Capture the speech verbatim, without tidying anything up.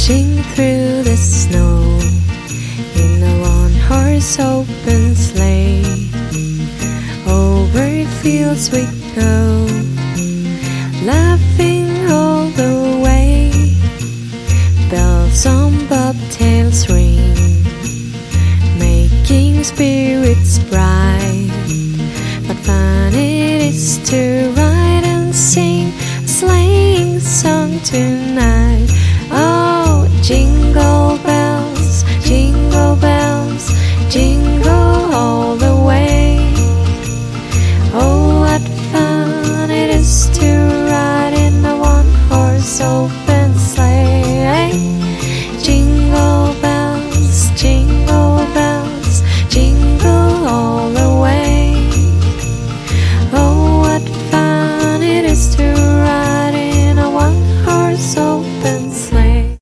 dashing through the snow in a one-horse open sleigh. Over fields we go, laughing all the way. Bells on bobtails ring, making spirits bright. What fun it is to ride